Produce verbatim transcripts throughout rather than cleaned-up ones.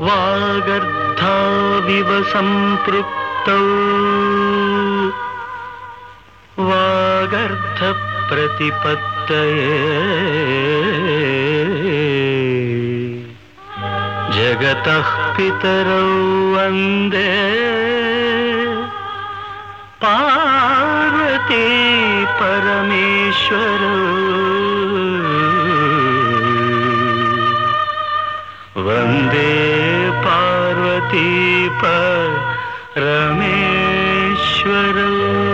वागर्धाविव सम्पृक्तौ वागर्ध प्रतिपत्तये जगतः पितरौ वन्दे पार्वती परमेश्वरौ वन्दे पार्वती परमेश्वरौ.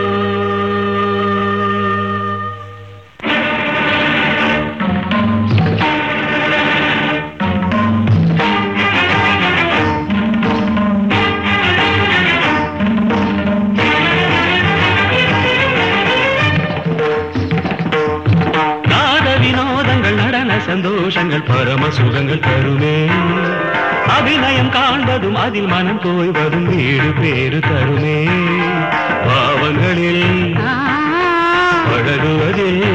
சந்தோஷங்கள் பரம சுகங்கள் தருமே அபிநயம் காண்பதும் அதில் மனம் தோய்வதும் வீடு பேறு தருமே பாவங்களில் பழகுவதில்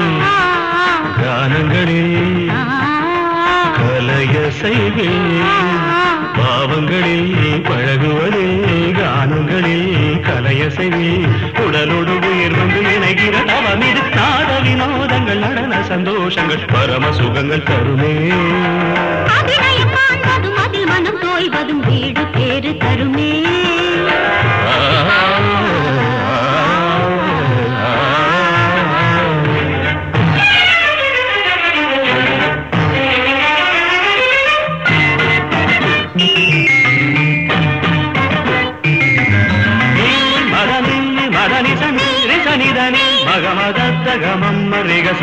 கானங்களில் கலைய செய்வில் பாவங்களில் பழகுவதில் கானங்களில் கலைய செய்வில் உடலோடு உயிர் வந்து இணைகிற தவமிது நாத வினோதங்கள் நடன சந்தோஷங்கள் பரம சுகங்கள் தருமே அபிநயம் காண்பதும் அதில் மனம் தோய்வதும் வீடு பேறு தருமே. மகமதத்தகமம் மரிகச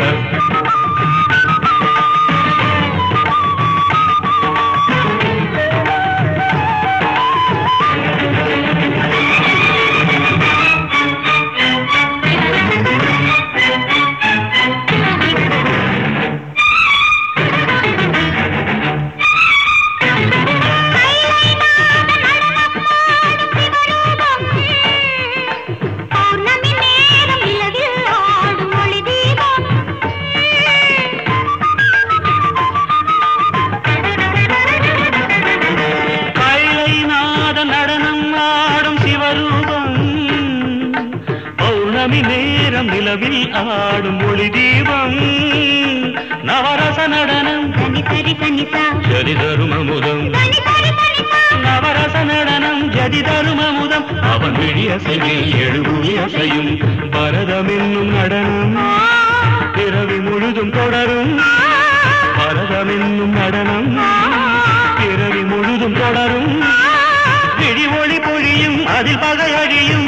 நேரம் நிலவில் ஆடும் ஒளி தீபம் நவரச நடனம் ஜதி தரும் அமுதம் நவரச நடனம் ஜதி தரும் அமுதம் அவன் விழிய செய்யில் எழுபுவி அசையும் பரதம் என்னும் நடனம் பிறவி முழுதும் தொடரும் பரதம் என்னும் நடனம் பிறவி முழுதும் தொடரும் விழி ஒளி பொழியும் அதில் பகை அழியும்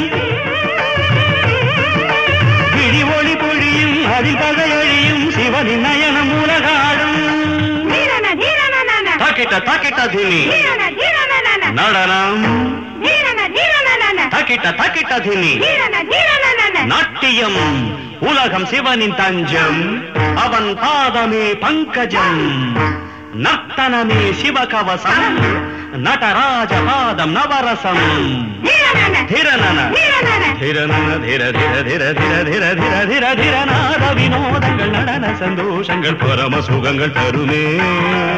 அதில் பகையழியும் சிவனின் நயனம் உலகாடும் தாக்கிட்ட தாக்கிட்ட தினி நடனம் தாக்கிட்ட தாக்கிட்ட தினி நாட்டியம் உலகம் சிவனின் தஞ்சம் அவன் பாதமே பங்கஜம் நர்த்தனமே சிவகவசம் நடராஜ பாதம் நவரசம் धिरनन धिरनन धिर धिर धिर धिर धिर धिर धिर धिर नाद வினோதங்கள் நடன சந்தோஷங்கள் பரம சுகங்கள் தருமே.